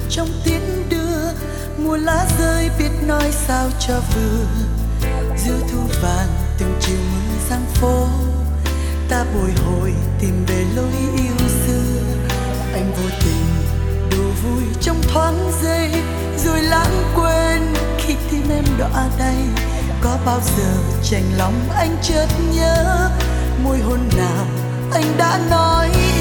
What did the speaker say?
trong tiễn đưa. Mùa lá rơi biết nói sao cho vừa, giữa thu vàng từng chiều mưa giăng phố. Ta bồi hồi tìm về lối yêu xưa, anh vô tình đùa vui trong thoáng giây, rồi lãng quên khi tim em đọa đầy. Có bao giờ chạnh lòng anh chợt nhớ, môi hôn nào anh đã nói